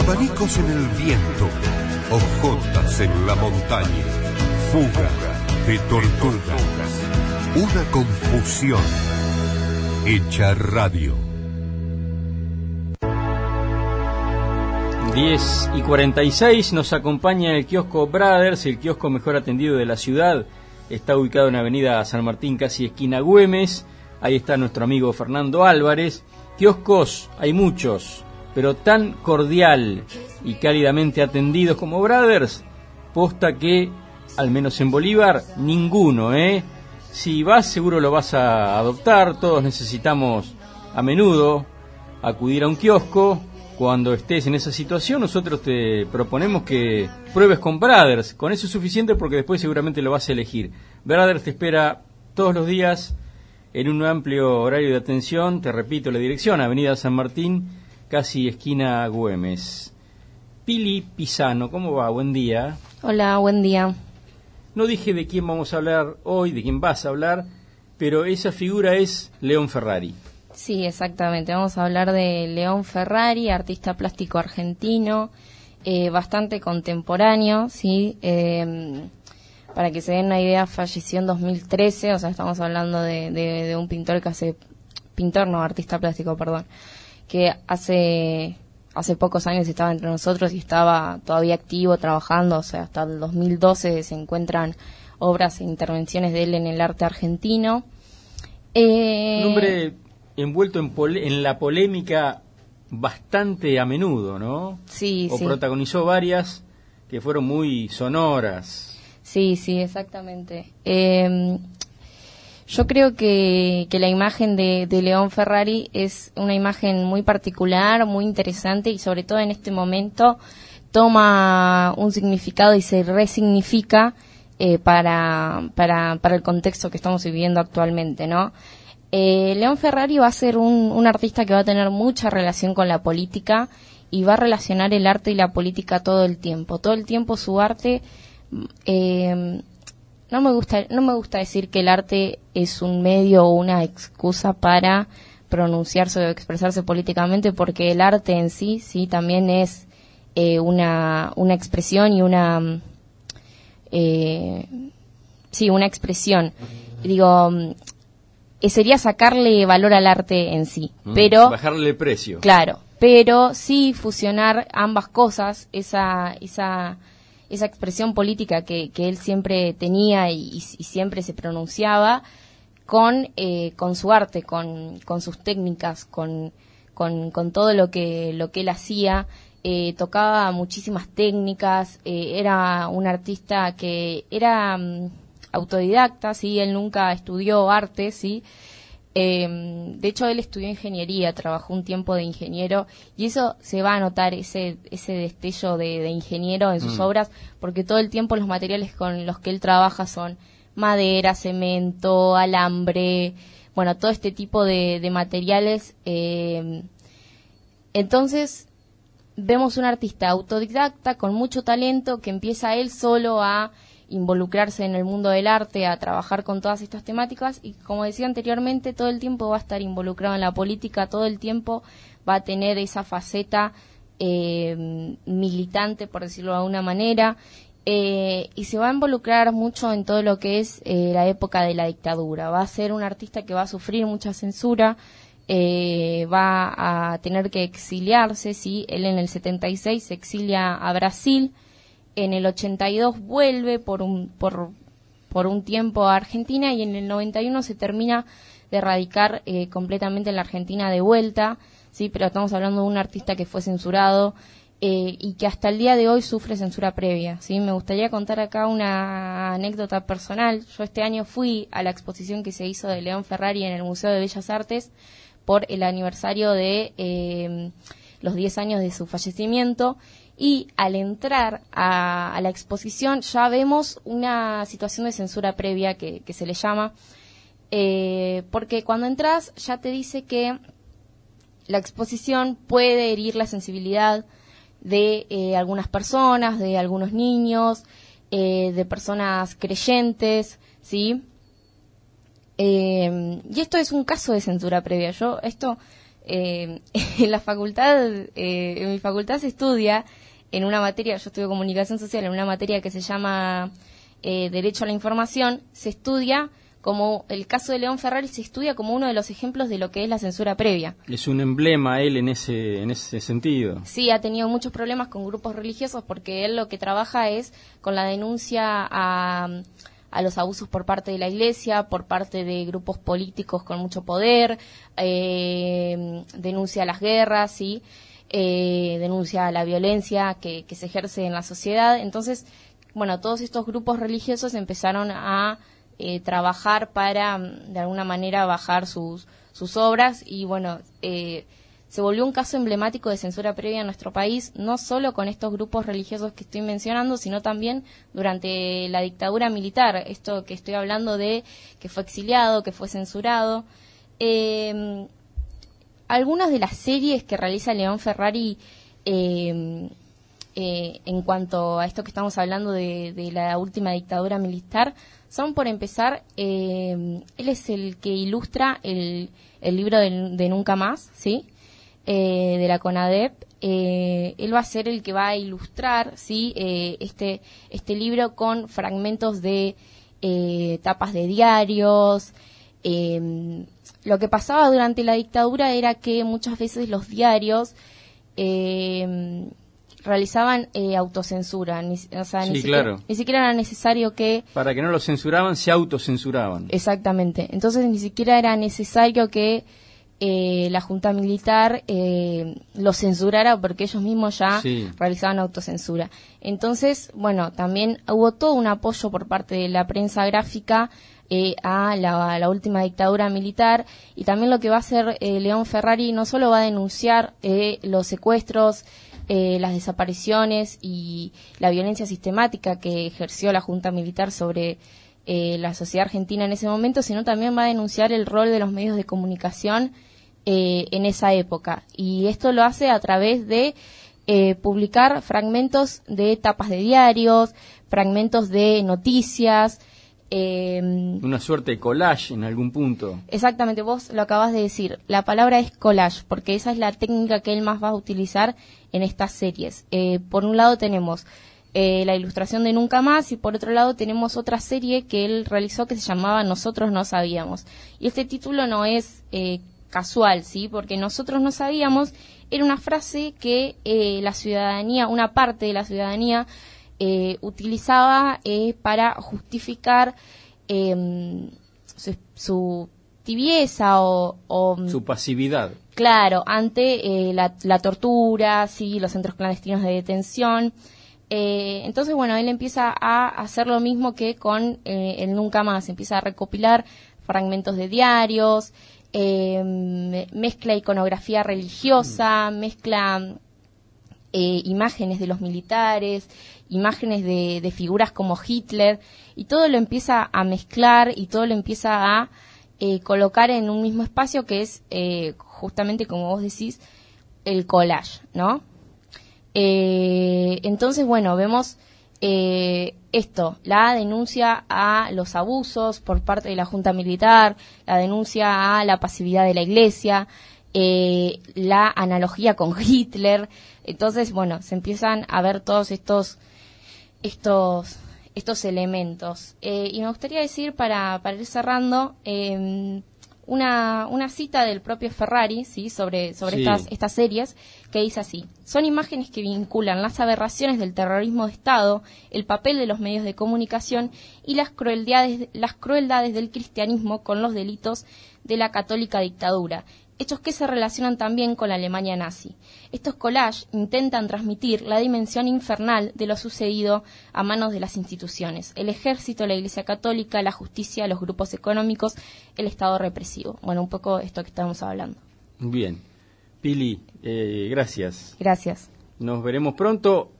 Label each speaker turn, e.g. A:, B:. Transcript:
A: abanicos en el viento, hojotas en la montaña, fuga de tortugas, una confusión hecha radio.
B: 10:46 nos acompaña el kiosco Brothers, el kiosco mejor atendido de la ciudad. Está ubicado en Avenida San Martín, casi esquina Güemes. Ahí está nuestro amigo Fernando Álvarez. Kioscos hay muchos, pero tan cordial y cálidamente atendidos como Brothers, posta que, al menos en Bolívar, ninguno, Si vas, seguro lo vas a adoptar. Todos necesitamos a menudo acudir a un kiosco. Cuando estés en esa situación, nosotros te proponemos que pruebes con Brothers. Con eso es suficiente porque después seguramente lo vas a elegir. Brothers te espera todos los días en un amplio horario de atención. Te repito la dirección: Avenida San Martín, casi esquina Güemes. Pili Pisano, ¿cómo va? Buen día.
C: Hola, buen día.
B: No dije de quién vamos a hablar hoy, de quién vas a hablar, pero esa figura es León Ferrari.
C: Sí, exactamente. Vamos a hablar de León Ferrari, artista plástico argentino, bastante contemporáneo, ¿sí? Para que se den una idea, falleció en 2013, o sea, estamos hablando de un pintor artista plástico, perdón, que hace pocos años estaba entre nosotros y estaba todavía activo, trabajando, o sea, hasta el 2012 se encuentran obras e intervenciones de él en el arte argentino.
B: Un hombre envuelto en la polémica bastante a menudo, ¿no?
C: Sí,
B: sí. Protagonizó varias que fueron muy sonoras.
C: Sí, exactamente. Yo creo que la imagen de León Ferrari es una imagen muy particular, muy interesante y sobre todo en este momento toma un significado y se resignifica para el contexto que estamos viviendo actualmente, ¿no? León Ferrari va a ser un artista que va a tener mucha relación con la política y va a relacionar el arte y la política todo el tiempo. Todo el tiempo su arte, no me gusta decir que el arte es un medio o una excusa para pronunciarse o expresarse políticamente, porque el arte en sí también es una expresión y una expresión. Digo, sería sacarle valor al arte en sí, pero
B: bajarle el precio.
C: Claro, pero sí fusionar ambas cosas, esa expresión política que él siempre tenía y siempre se pronunciaba con su arte, con sus técnicas, con todo lo que él hacía. Tocaba muchísimas técnicas, era un artista que era autodidacta, ¿sí? Él nunca estudió arte, ¿sí? De hecho, él estudió ingeniería, trabajó un tiempo de ingeniero y eso se va a notar, ese destello de ingeniero en sus obras, porque todo el tiempo los materiales con los que él trabaja son madera, cemento, alambre, bueno, todo este tipo de materiales. Entonces, vemos un artista autodidacta con mucho talento que empieza él solo a involucrarse en el mundo del arte, a trabajar con todas estas temáticas y, como decía anteriormente, todo el tiempo va a estar involucrado en la política, todo el tiempo va a tener esa faceta militante, por decirlo de alguna manera, y se va a involucrar mucho en todo lo que es la época de la dictadura. Va a ser un artista que va a sufrir mucha censura, va a tener que exiliarse, ¿sí? Él en el 76 se exilia a Brasil. En el 82 vuelve por un tiempo a Argentina y en el 91 se termina de radicar completamente en la Argentina de vuelta, sí, pero estamos hablando de un artista que fue censurado y que hasta el día de hoy sufre censura previa, sí. Me gustaría contar acá una anécdota personal. Yo este año fui a la exposición que se hizo de León Ferrari en el Museo de Bellas Artes por el aniversario de los 10 años de su fallecimiento. Y al entrar a la exposición ya vemos una situación de censura previa que se le llama, porque cuando entras ya te dice que la exposición puede herir la sensibilidad de algunas personas, de algunos niños, de personas creyentes, ¿sí? Y esto es un caso de censura previa. Esto en la facultad, en mi facultad se estudia en una materia, yo estudio comunicación social, en una materia que se llama Derecho a la Información, se estudia como el caso de León Ferrari, se estudia como uno de los ejemplos de lo que es la censura previa.
B: Es un emblema él en ese sentido.
C: Sí, ha tenido muchos problemas con grupos religiosos porque él lo que trabaja es con la denuncia a los abusos por parte de la Iglesia, por parte de grupos políticos con mucho poder, denuncia a las guerras, ¿sí? Denuncia a la violencia que se ejerce en la sociedad. Entonces, bueno, todos estos grupos religiosos empezaron a trabajar para, de alguna manera, bajar sus obras y, bueno, se volvió un caso emblemático de censura previa en nuestro país, no solo con estos grupos religiosos que estoy mencionando, sino también durante la dictadura militar, esto que estoy hablando de que fue exiliado, que fue censurado. Algunas de las series que realiza León Ferrari en cuanto a esto que estamos hablando de la última dictadura militar son, por empezar, él es el que ilustra el libro de Nunca Más, ¿sí? De la CONADEP. Él va a ser el que va a ilustrar, ¿sí? este libro con fragmentos de tapas de diarios. Lo que pasaba durante la dictadura era que muchas veces los diarios realizaban autocensura, ni siquiera era necesario que...
B: Para que no lo censuraban, se autocensuraban.
C: Exactamente, entonces ni siquiera era necesario que la Junta Militar lo censurara porque ellos mismos ya realizaban autocensura. Entonces, bueno, también hubo todo un apoyo por parte de la prensa gráfica a la última dictadura militar, y también lo que va a hacer León Ferrari no solo va a denunciar los secuestros, las desapariciones y la violencia sistemática que ejerció la Junta Militar sobre la sociedad argentina en ese momento, sino también va a denunciar el rol de los medios de comunicación en esa época. Y esto lo hace a través de publicar fragmentos de tapas de diarios, fragmentos de noticias.
B: Una suerte de collage en algún punto.
C: Exactamente, vos lo acabas de decir. La palabra es collage, porque esa es la técnica que él más va a utilizar en estas series. Por un lado tenemos la ilustración de Nunca Más, y por otro lado tenemos otra serie que él realizó que se llamaba Nosotros no sabíamos. Y este título no es casual, ¿sí? Porque Nosotros no sabíamos era una frase que la ciudadanía, una parte de la ciudadanía, utilizaba para justificar su tibieza o
B: su pasividad.
C: Claro, ante la tortura, sí, los centros clandestinos de detención. Entonces, bueno, él empieza a hacer lo mismo que con el Nunca Más, empieza a recopilar fragmentos de diarios, mezcla iconografía religiosa, mezcla imágenes de los militares, imágenes de figuras como Hitler, y todo lo empieza a mezclar y todo lo empieza a colocar en un mismo espacio que es justamente, como vos decís, el collage, ¿no? Entonces, bueno, vemos esto, la denuncia a los abusos por parte de la Junta Militar, la denuncia a la pasividad de la Iglesia, la analogía con Hitler. Entonces, bueno, se empiezan a ver todos estos elementos. Y me gustaría decir, para ir cerrando, una cita del propio Ferrari, ¿sí? sobre estas series, que dice así: son imágenes que vinculan las aberraciones del terrorismo de Estado, el papel de los medios de comunicación y las crueldades del cristianismo con los delitos de la católica dictadura, hechos que se relacionan también con la Alemania nazi. Estos collages intentan transmitir la dimensión infernal de lo sucedido a manos de las instituciones: el ejército, la Iglesia católica, la justicia, los grupos económicos, el Estado represivo. Bueno, un poco esto que estamos hablando.
B: Bien. Pili, gracias.
C: Gracias.
B: Nos veremos pronto.